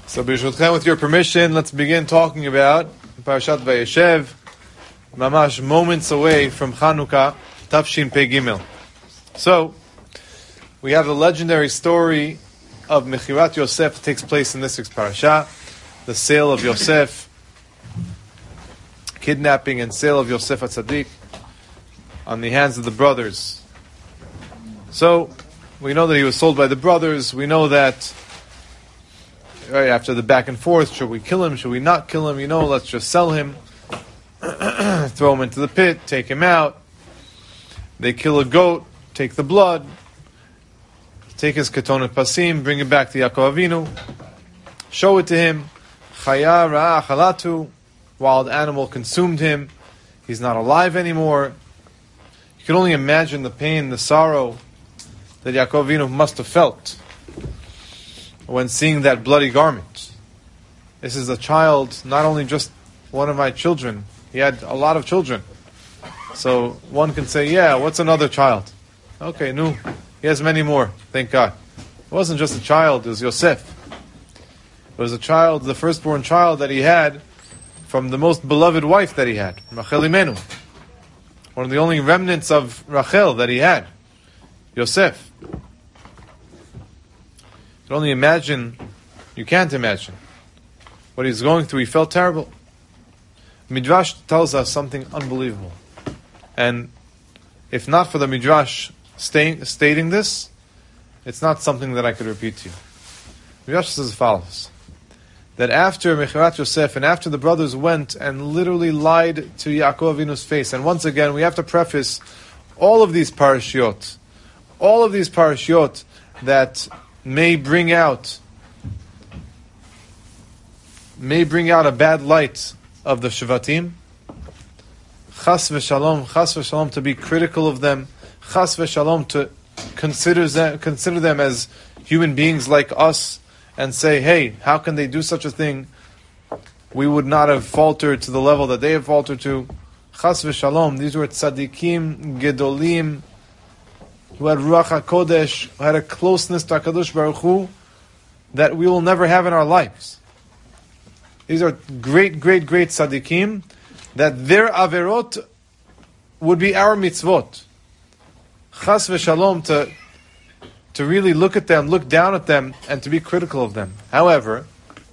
So, B'Shulchan, with your permission, let's begin talking about Parashat Vayeshev, mamash moments away from Chanukah, Tafshin Pei Gimel. So, we have the legendary story of Mechirat Yosef that takes place in this week's parasha, the sale of Yosef, kidnapping and sale of Yosef HaTzadik on the hands of the brothers. So, we know that he was sold by the brothers. We know that right after the back and forth, should we kill him, should we not kill him? Let's just sell him, throw him into the pit, take him out. They kill a goat, take the blood, take his ketonet pasim, bring it back to Yaakov Avinu, show it to him. Chaya ra'a chalatu, wild animal consumed him. He's not alive anymore. You can only imagine the pain, the sorrow that Yaakov Avinu must have felt when seeing that bloody garment. This is a child, not only just one of my children. He had a lot of children. So one can say, yeah, what's another child? Okay, no, he has many more, thank God. It wasn't just a child, it was Yosef. It was a child, the firstborn child that he had from the most beloved wife that he had, Rachel Imenu. One of the only remnants of Rachel that he had, Yosef. You can only imagine, you can't imagine what he's going through. He felt terrible. Midrash tells us something unbelievable. And if not for the Midrash stating this, it's not something that I could repeat to you. Midrash says as follows: that after Mechirat Yosef and after the brothers went and literally lied to Yaakov Avinu's face, and once again we have to preface all of these parashiot that may bring out a bad light of the Shvatim. Chas v'shalom, to be critical of them. Chas v'shalom, to consider them as human beings like us, and say, hey, how can they do such a thing? We would not have faltered to the level that they have faltered to. Chas v'shalom, these were tzaddikim, gedolim, who had Ruach HaKodesh, who had a closeness to HaKadosh Baruch Hu that we will never have in our lives. These are great, great, great tzaddikim, that their averot would be our mitzvot. Chas v'shalom, to really look at them, look down at them, and to be critical of them. However,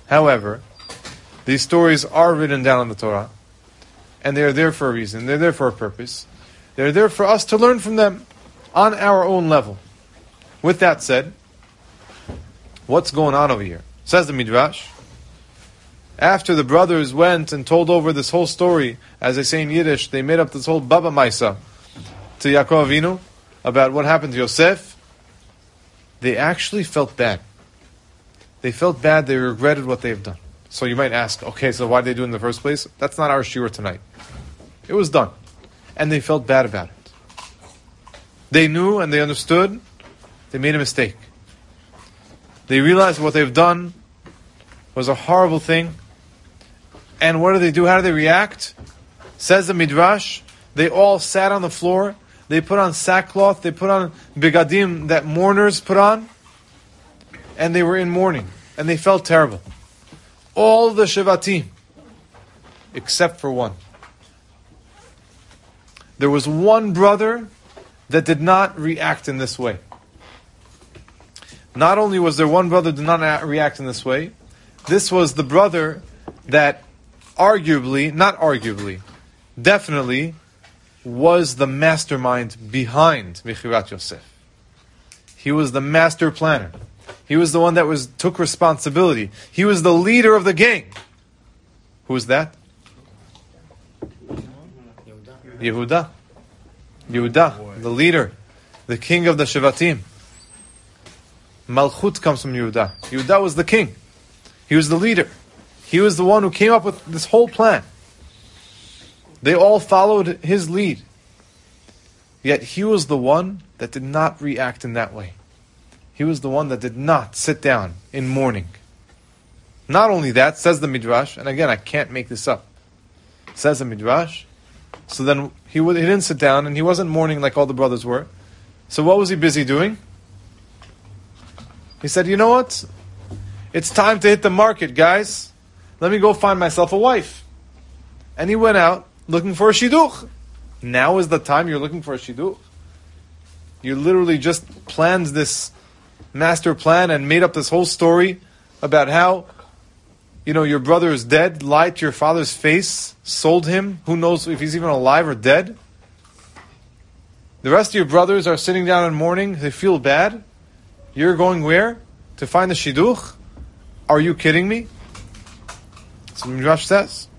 these stories are written down in the Torah, and they are there for a reason, they're there for a purpose. They're there for us to learn from them on our own level. With that said, what's going on over here? Says the Midrash, after the brothers went and told over this whole story, as they say in Yiddish, they made up this whole Baba Maisa to Yaakov Avinu about what happened to Yosef, they actually felt bad. They felt bad, they regretted what they've done. So you might ask, okay, so why did they do it in the first place? That's not our shiur tonight. It was done. And they felt bad about it. They knew and they understood they made a mistake. They realized what they've done was a horrible thing. And what do they do? How do they react? Says the Midrash, they all sat on the floor. They put on sackcloth. They put on bigadim that mourners put on. And they were in mourning. And they felt terrible. All the Shevatim, except for one. There was one brother that did not react in this way. Not only was there one brother that did not react in this way, this was the brother that definitely was the mastermind behind Mechirat Yosef. He was the master planner. He was the one that took responsibility. He was the leader of the gang. Who was that? Yehuda, the leader, the king of the Shevatim. Malchut comes from Yehuda. Yehuda was the king. He was the leader. He was the one who came up with this whole plan. They all followed his lead. Yet he was the one that did not react in that way. He was the one that did not sit down in mourning. Not only that, says the Midrash, and again, I can't make this up. Says the Midrash, so then he didn't sit down and he wasn't mourning like all the brothers were. So what was he busy doing? He said, you know what? It's time to hit the market, guys. Let me go find myself a wife. And he went out looking for a shidduch. Now is the time you're looking for a shidduch? You literally just planned this master plan and made up this whole story about how, your brother is dead, lied to your father's face, sold him, who knows if he's even alive or dead. The rest of your brothers are sitting down and mourning, they feel bad. You're going where? To find the shidduch? Are you kidding me? That's what Midrash says.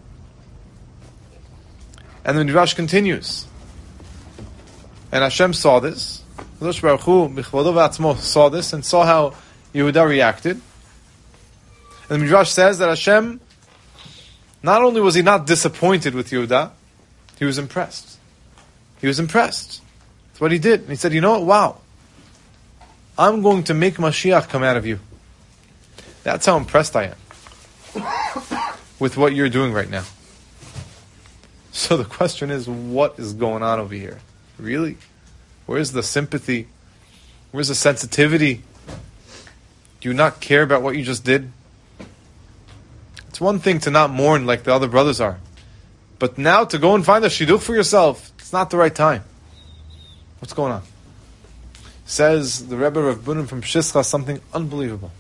And the Midrash continues. And Hashem saw this. Kadosh Baruch Hu, B'chvodo v'atzmo, saw this and saw how Yehuda reacted. And the Midrash says that Hashem, not only was he not disappointed with Yehuda, he was impressed. He was impressed. That's what he did. And he said, you know what? Wow. I'm going to make Mashiach come out of you. That's how impressed I am with what you're doing right now. So the question is, what is going on over here? Really? Where's the sympathy? Where's the sensitivity? Do you not care about what you just did? It's one thing to not mourn like the other brothers are. But now to go and find a shidduch for yourself, it's not the right time. What's going on? Says the Rebbe of Bunim from Shischa something unbelievable.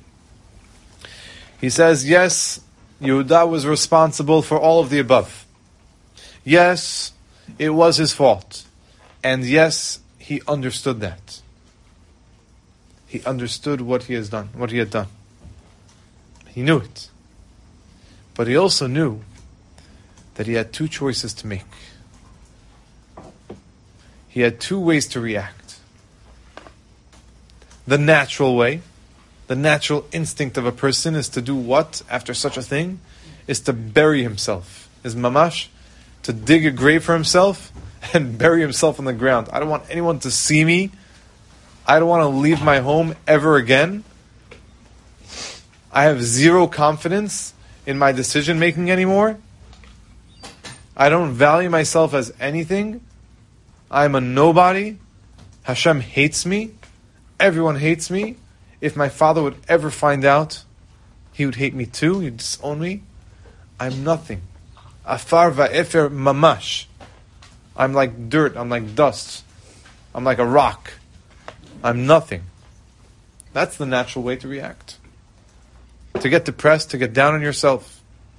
He says, yes, Yehuda was responsible for all of the above. Yes, it was his fault. And yes, he understood that. He understood what he had done. He knew it. But he also knew that he had two choices to make. He had two ways to react. The natural way, the natural instinct of a person is to do what after such a thing? Is to bury himself. Is mamash, to dig a grave for himself and bury himself in the ground. I don't want anyone to see me. I don't want to leave my home ever again. I have zero confidence in my decision making anymore. I don't value myself as anything. I'm a nobody. Hashem hates me. Everyone hates me. If my father would ever find out, he would hate me too. He'd disown me. I'm nothing. Afar va'efer mamash. I'm like dirt. I'm like dust. I'm like a rock. I'm nothing. That's the natural way to react. To get depressed, to get down on yourself.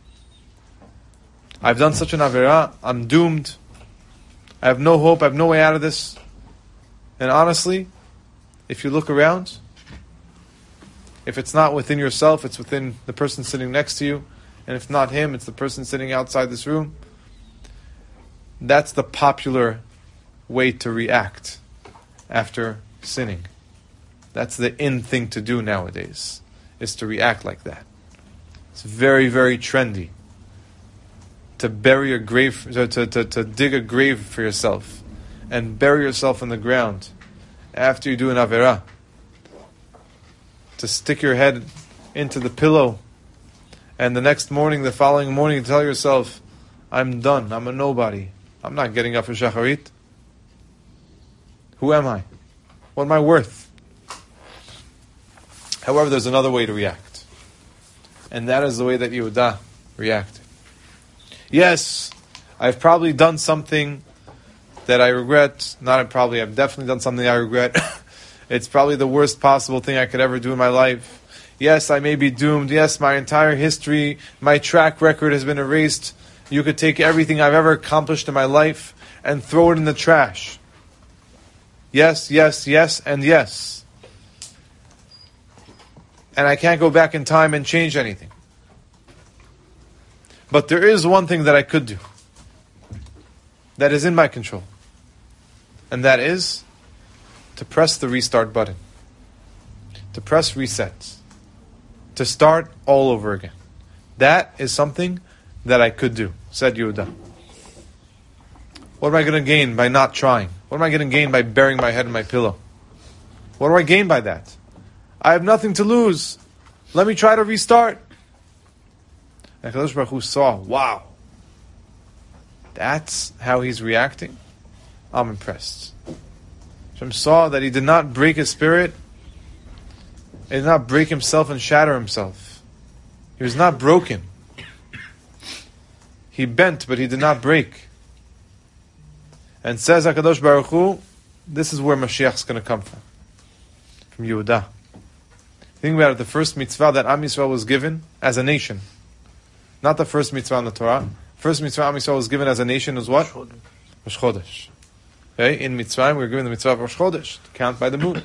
I've done such an averah. I'm doomed. I have no hope. I have no way out of this. And honestly, if you look around, if it's not within yourself, it's within the person sitting next to you. And if not him, it's the person sitting outside this room. That's the popular way to react after sinning. That's the in thing to do nowadays, is to react like that. It's very, very trendy to bury a grave, to dig a grave for yourself and bury yourself in the ground after you do an averah. To stick your head into the pillow and the following morning, tell yourself, I'm done, I'm a nobody. I'm not getting up for shacharit. Who am I? What am I worth? However, there's another way to react. And that is the way that Yehuda reacted. Yes, I've probably done something that I regret. I've definitely done something I regret. It's probably the worst possible thing I could ever do in my life. Yes, I may be doomed. Yes, my entire history, my track record has been erased. You could take everything I've ever accomplished in my life and throw it in the trash. Yes, yes, yes, and yes. And I can't go back in time and change anything. But there is one thing that I could do. That is in my control. And that is to press the restart button. To press reset. To start all over again. That is something that I could do, said Yehuda. What am I going to gain by not trying? What am I going to gain by burying my head in my pillow? What do I gain by that? I have nothing to lose. Let me try to restart. And Kadosh Baruch Hu saw, wow, that's how he's reacting. I'm impressed. Hashem saw that he did not break his spirit. He did not break himself and shatter himself. He was not broken. He bent, but he did not break. And says HaKadosh Baruch Hu, this is where Mashiach is going to come from Yehudah. Think about it, the first mitzvah that Am Yisrael was given as a nation. Not the first mitzvah in the Torah. First mitzvah Am Yisrael was given as a nation is what? Rosh Chodesh. Okay? In Mitzrayim, we were given the mitzvah of Rosh Chodesh, to count by the moon.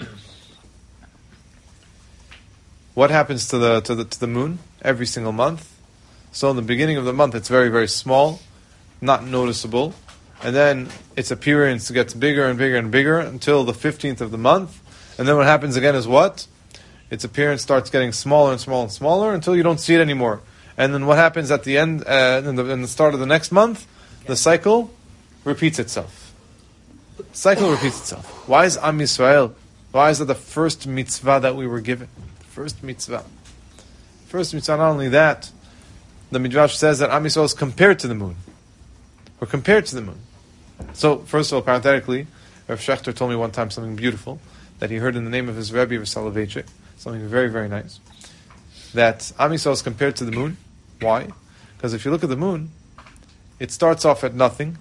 What happens to the moon every single month? So in the beginning of the month, it's very, very small, not noticeable. And then its appearance gets bigger and bigger and bigger until the 15th of the month. And then what happens again is what? Its appearance starts getting smaller and smaller and smaller until you don't see it anymore. And then what happens at the end, in the start of the next month? The cycle repeats itself. Cycle repeats itself. Why is Am Yisrael? Why is it the first mitzvah that we were given? First mitzvah. First mitzvah, not only that, the Midrash says that Am Yisrael is compared to the moon. We're compared to the moon. So, first of all, parenthetically, Rav Shechter told me one time something beautiful that he heard in the name of his Rebbe, Rav Soloveitchik, something very, very nice. That Am Yisrael is compared to the moon. Why? Because if you look at the moon, it starts off at nothing,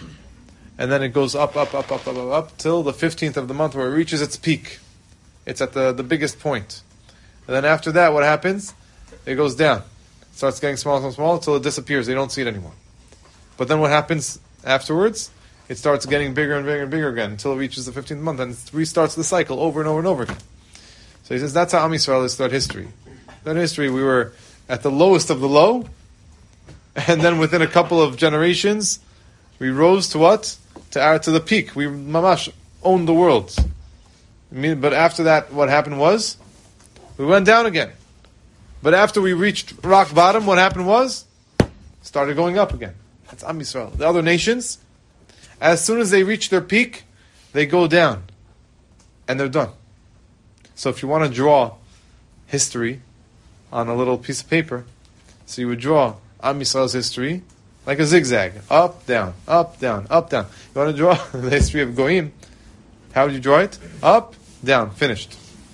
and then it goes up, till the 15th of the month where it reaches its peak. It's at the biggest point. And then after that, what happens? It goes down. It starts getting smaller until it disappears. They don't see it anymore. But then what happens afterwards? It starts getting bigger and bigger and bigger again until it reaches the 15th month, and it restarts the cycle over and over and over again. So he says that's how Am Yisrael is throughout history. Throughout history, we were at the lowest of the low, and then within a couple of generations, we rose to what? To the peak. We mamash owned the world. But after that, what happened was, we went down again. But after we reached rock bottom, what happened was, started going up again. That's Am Yisrael. The other nations, as soon as they reach their peak, they go down. And they're done. So if you want to draw history on a little piece of paper, so you would draw Am Yisrael's history like a zigzag. Up, down, up, down, up, down. You want to draw the history of Goyim, how would you draw it? Up, down, finished.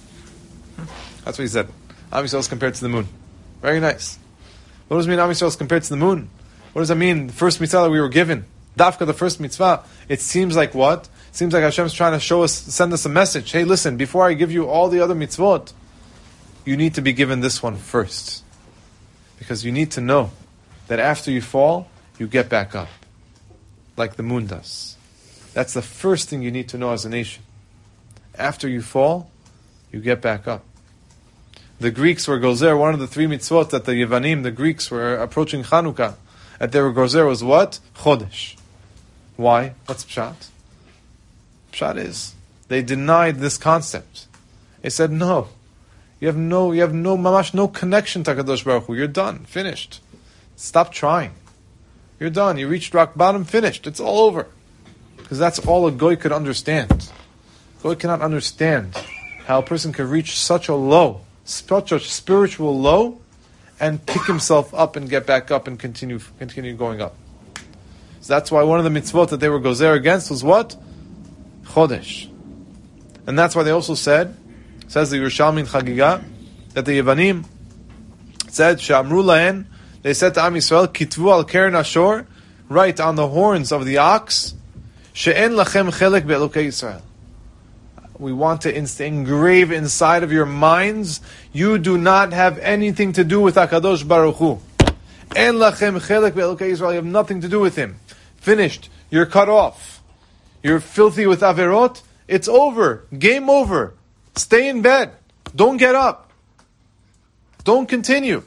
That's what he said. Am Yisrael is compared to the moon. Very nice. What does it mean Am Yisrael is compared to the moon? What does that mean? The first mitzvah that we were given. Dafka, the first mitzvah. It seems like what? It seems like Hashem's trying to send us a message. Hey, listen, before I give you all the other mitzvot, you need to be given this one first. Because you need to know that after you fall, you get back up. Like the moon does. That's the first thing you need to know as a nation. After you fall, you get back up. The Greeks were gozer, one of the three mitzvot that the Yevanim, the Greeks, were approaching Chanukah. That they were gozer was what? Chodesh. Why? What's Pshat? Pshat is, they denied this concept. They said, no. You have no mamash, no connection to HaKadosh Baruch Hu. You're done. Finished. Stop trying. You're done. You reached rock bottom, finished. It's all over. Because that's all a goy could understand. Goy cannot understand how a person can reach such a low, such a spiritual low, and pick himself up and get back up and continue going up. So that's why one of the mitzvot that they were gozer against was what? Chodesh. And that's why they also said, says the Yerushalmi in Chagiga, that the Yevanim said, Sha'amru lahen, they said to Am Yisrael, Kitvu al keren ashor, write on the horns of the ox, She'en lachem chelek be'elokei Yisrael. We want to engrave inside of your minds, you do not have anything to do with HaKadosh Baruch Hu. En lachem chelek be'elokei Yisrael, you have nothing to do with him. Finished. You're cut off. You're filthy with averot. It's over. Game over. Stay in bed. Don't get up. Don't continue.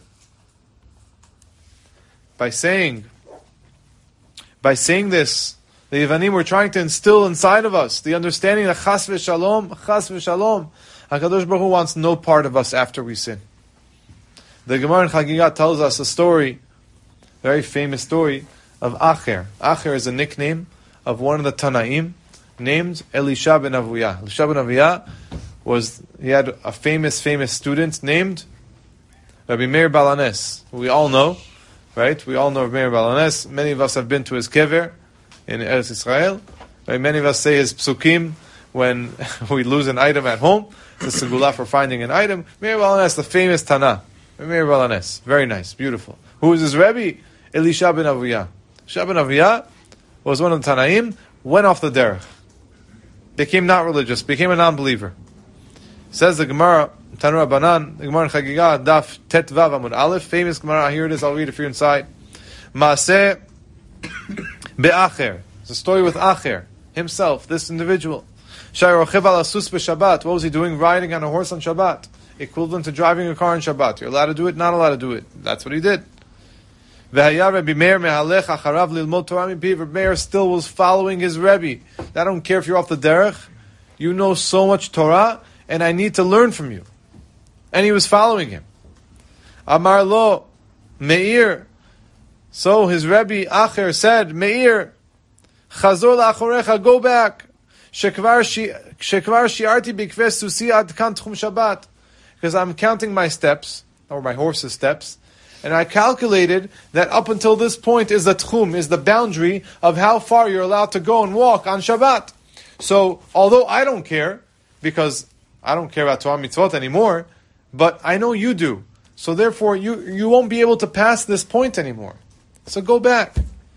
By saying this, the Yevanim were trying to instill inside of us the understanding that chas v'shalom, HaKadosh Baruch Hu wants no part of us after we sin. The Gemara in Chagiga tells us a story, a very famous story, of Acher. Acher is a nickname of one of the Tanaim named Elisha ben Avuyah. Elisha ben Avuyah he had a famous student named Rabbi Meir Balanes, who we all know, right? We all know Rabbi Meir Balanes. Many of us have been to his kever in Eretz Israel. Right? Many of us say his psukim when we lose an item at home. It's a segula for finding an item. Meir Balanes, the famous Tana. Meir Balanes. Very nice, beautiful. Who is his Rebbe? Elisha ben Aviyah. Elisha ben Aviyah was one of the Tanaim, went off the derech. Became not religious, became a non-believer. Says the Gemara, Tanur Banan, the Gemara in Chagigah, Daf Tet Vav Amud Aleph, famous Gemara, here it is, I'll read it for you inside. Maaseh be'acher. It's a story with Acher, himself, this individual. Shayrochev al asus b'Shabbat. What was he doing? Riding on a horse on Shabbat. Equivalent to driving a car on Shabbat. You're allowed to do it, not allowed to do it. That's what he did. Rabbi Meir still was following his Rebbe. I don't care if you're off the derech. You know so much Torah, and I need to learn from you. And he was following him. Amar lo, Meir. So his Rebbe Acher said, Meir, Chazor la'achorecha, go back. Shekvar shi'arti b'kves susi ad kan tchum Shabbat. Because I'm counting my steps, or my horse's steps, and I calculated that up until this point is the tchum, is the boundary of how far you're allowed to go and walk on Shabbat. So, although I don't care, because I don't care about Torah mitzvot anymore, but I know you do. So therefore, you won't be able to pass this point anymore. So go back.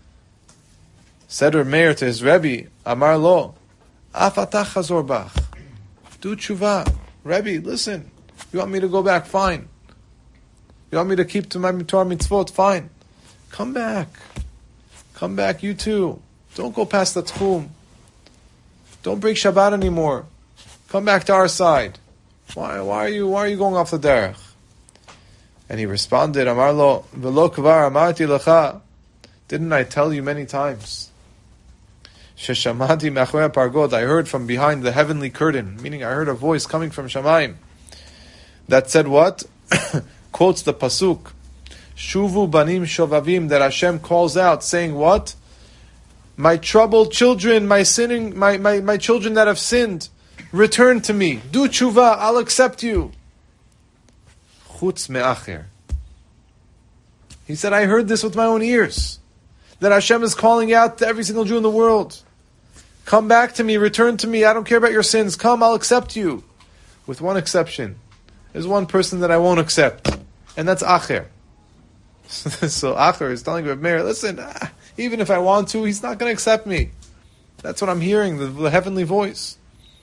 Said Meir to his Rebbe, Amar lo, afatach chazor bach. Do tshuva. Rebbe, listen. You want me to go back? Fine. You want me to keep to my Torah mitzvot? Fine. Come back. Come back, you too. Don't go past the tchum. Don't break Shabbat anymore. Come back to our side. Why are you going off the derech? And he responded, Amar lo, v'lo kvar amarti lecha. Didn't I tell you many times? Sheshamati machorei pargod. I heard from behind the heavenly curtain, meaning I heard a voice coming from Shamayim that said what? Quotes the pasuk, Shuvu banim shovavim, that Hashem calls out, saying what? My troubled children, my sinning, my children that have sinned, return to me. Do tshuva, I'll accept you. Chutz me'acher. He said, I heard this with my own ears. That Hashem is calling out to every single Jew in the world. Come back to me, return to me, I don't care about your sins. Come, I'll accept you. With one exception. There's one person that I won't accept. And that's Acher. So Acher is telling Reb Meir, listen, even if I want to, he's not going to accept me. That's what I'm hearing, the heavenly voice.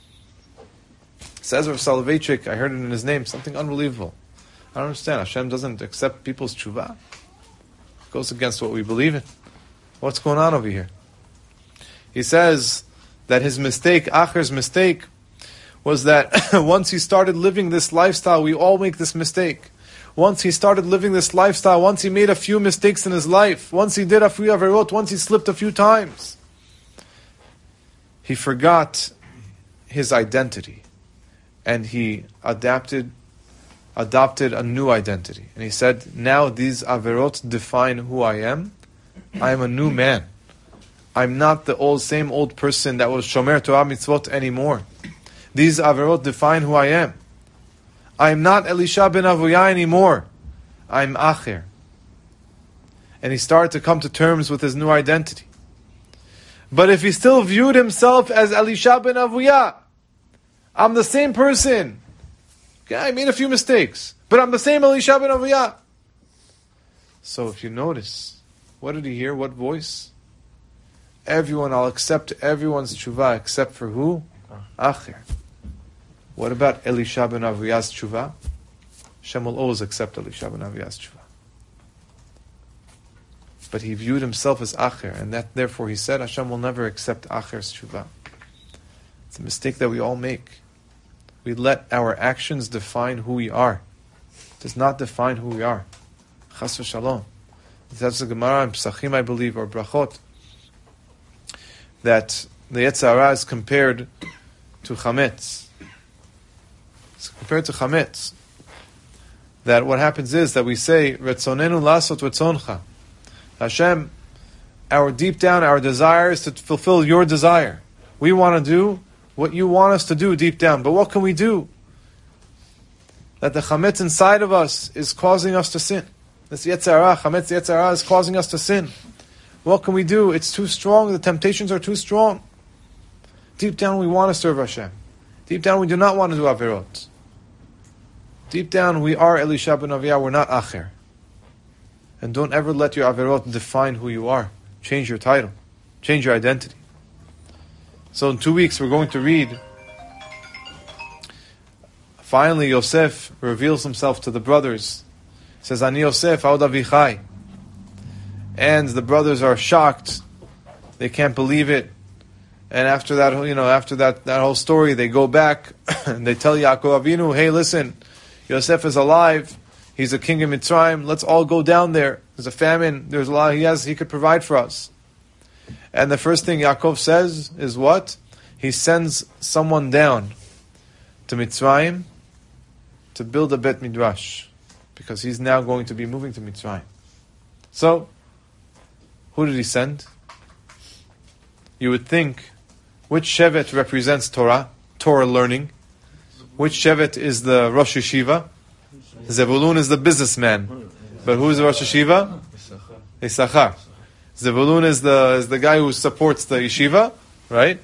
Says Rav Soloveitchik, I heard it in his name, something unbelievable. I don't understand. Hashem doesn't accept people's tshuva. It goes against what we believe in. What's going on over here? He says that his mistake, Acher's mistake, was that once he started living this lifestyle, we all make this mistake. Once he started living this lifestyle, once he made a few mistakes in his life, once he did a few averot, once he slipped a few times, he forgot his identity. And he adopted a new identity. And he said, now these averot define who I am. I am a new man. I'm not the same old person that was shomer Torah mitzvot anymore. These averot define who I am. I'm not Elisha ben Aviyah anymore. I'm Acher. And he started to come to terms with his new identity. But if he still viewed himself as Elisha ben Aviyah, I'm the same person. Okay, I made a few mistakes, but I'm the same Elisha ben Aviyah. So if you notice, what did he hear? What voice? Everyone, I'll accept everyone's tshuva except for who? Acher. What about Elisha ben Aviyah's tshuva? Hashem will always accept Elisha ben Aviyah's tshuva. But he viewed himself as Acher, and that therefore he said Hashem will never accept Acher's tshuva. It's a mistake that we all make. We let our actions define who we are. It does not define who we are. Chas v'shalom. That's the Gemara in Pesachim, I believe, or Brachot, that the Yetzer Hara is compared to Chametz. It's compared to Chametz. That what happens is that we say, Retzonenu lasot retzoncha. Hashem, our deep down, our desire is to fulfill your desire. We want to do what you want us to do deep down. But what can we do? That the chametz inside of us is causing us to sin. This Yetzer Hara, chametz Yetzer Hara, is causing us to sin. What can we do? It's too strong. The temptations are too strong. Deep down, we want to serve Hashem. Deep down, we do not want to do Averot. Deep down, we are Elisha ben Aviyah, we're not Acher. And don't ever let your Averot define who you are. Change your title. Change your identity. So in 2 weeks, we're going to read. Finally, Yosef reveals himself to the brothers. He says, Ani Yosef, Aod Avichai. And the brothers are shocked. They can't believe it. And after that, that whole story, they go back and they tell Yaakov Avinu, hey, listen, Yosef is alive. He's a king of Mitzrayim. Let's all go down there. There's a famine. There's a lot he could provide for us. And the first thing Yaakov says is what? He sends someone down to Mitzrayim to build a Bet Midrash, because he's now going to be moving to Mitzrayim. So, who did he send? You would think, which Shevet represents Torah learning? Which Shevet is the Rosh Yeshiva? Zevulun is the businessman. But who is the Rosh Yeshiva? Issachar. Zevulun is the guy who supports the yeshiva, right?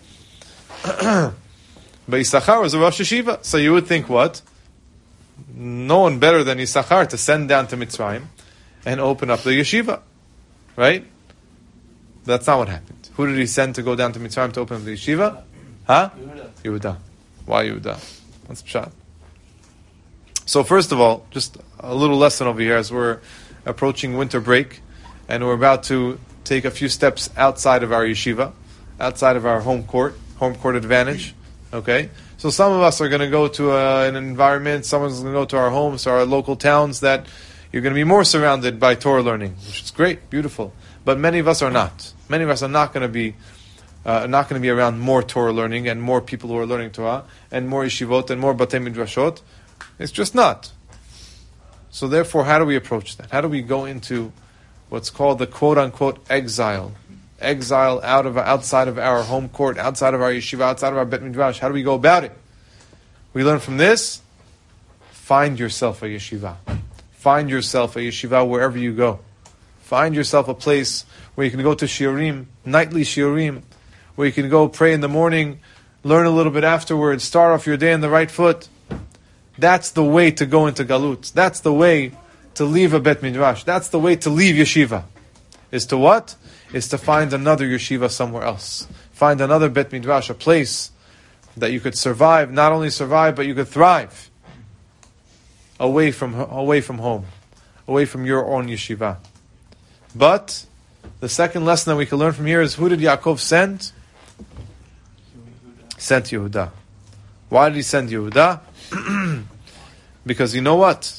But Issachar was a Rosh Yeshiva. So you would think what? No one better than Issachar to send down to Mitzrayim and open up the yeshiva, right? That's not what happened. Who did he send to go down to Mitzrayim to open up the yeshiva? Huh? Yehuda. Why Yehuda? That's pshat. So first of all, just a little lesson over here as we're approaching winter break and we're about to take a few steps outside of our yeshiva, outside of our home court advantage. Okay? So some of us are going to go to an environment, someone's going to go to our homes, to our local towns, that you're going to be more surrounded by Torah learning, which is great, beautiful. But many of us are not. Many of us are not going to be around more Torah learning and more people who are learning Torah and more yeshivot and more batei midrashot. It's just not. So therefore, how do we approach that? How do we go into what's called the quote-unquote exile outside of our home court, outside of our yeshiva, outside of our bet midrash? How do we go about it? We learn from this. Find yourself a yeshiva. Find yourself a yeshiva wherever you go. Find yourself a place where you can go to shiurim, nightly shiurim, where you can go pray in the morning, learn a little bit afterwards, start off your day on the right foot. That's the way to go into galut. That's the way to leave a bet midrash. That's the way to leave yeshiva. Is to what? Is to find another yeshiva somewhere else. Find another bet midrash, a place that you could survive, not only survive, but you could thrive. Away from home. Away from your own yeshiva. But the second lesson that we can learn from here is, who did Yaakov send? Sent Yehuda. Why did he send Yehuda? Because you know what?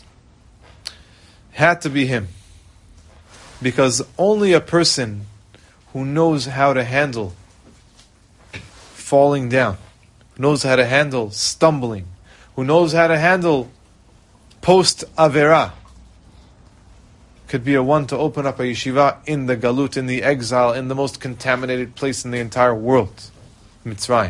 Had to be him. Because only a person who knows how to handle falling down, who knows how to handle stumbling, who knows how to handle post-avera, could be a one to open up a yeshiva in the galut, in the exile, in the most contaminated place in the entire world, Mitzrayim.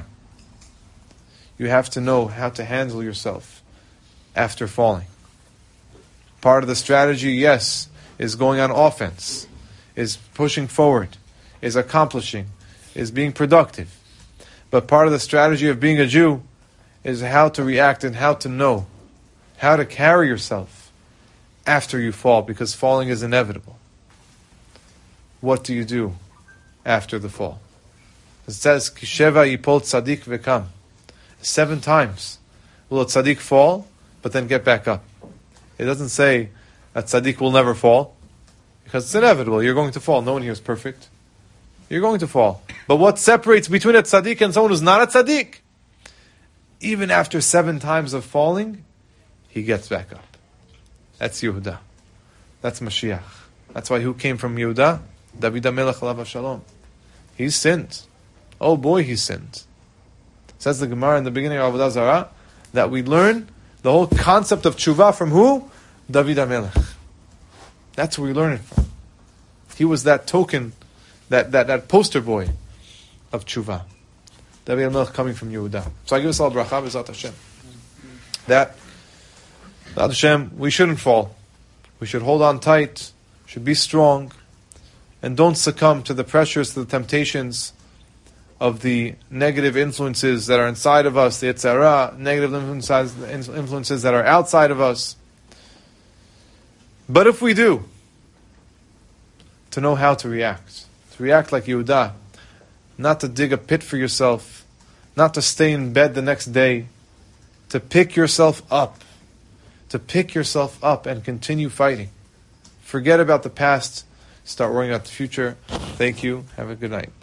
You have to know how to handle yourself after falling. Part of the strategy, yes, is going on offense, is pushing forward, is accomplishing, is being productive. But part of the strategy of being a Jew is how to react and how to know, how to carry yourself after you fall, because falling is inevitable. What do you do after the fall? It says, Kisheva yipol tzadik vekam. 7 times will a tzaddik fall, but then get back up. It doesn't say a tzaddik will never fall, because it's inevitable. You're going to fall. No one here is perfect. You're going to fall. But what separates between a tzaddik and someone who's not a tzaddik? Even after 7 times of falling, he gets back up. That's Yehuda. That's Mashiach. That's why who came from Yehuda? David HaMelech alav shalom. He sinned. Oh boy, he sinned. Says the Gemara in the beginning of Avodah Zarah that we learn the whole concept of tshuva from who? David HaMelech. That's where we learn it from. He was that token, that poster boy of tshuva. David HaMelech coming from Yehuda. So I give us all bracha b'ezrat Hashem. That Hashem, we shouldn't fall. We should hold on tight, should be strong, and don't succumb to the pressures, to the temptations of the negative influences that are inside of us, the Yetzer Hara, negative influences that are outside of us. But if we do, to know how to react like Yehuda, not to dig a pit for yourself, not to stay in bed the next day, to pick yourself up and continue fighting. Forget about the past, start worrying about the future. Thank you. Have a good night.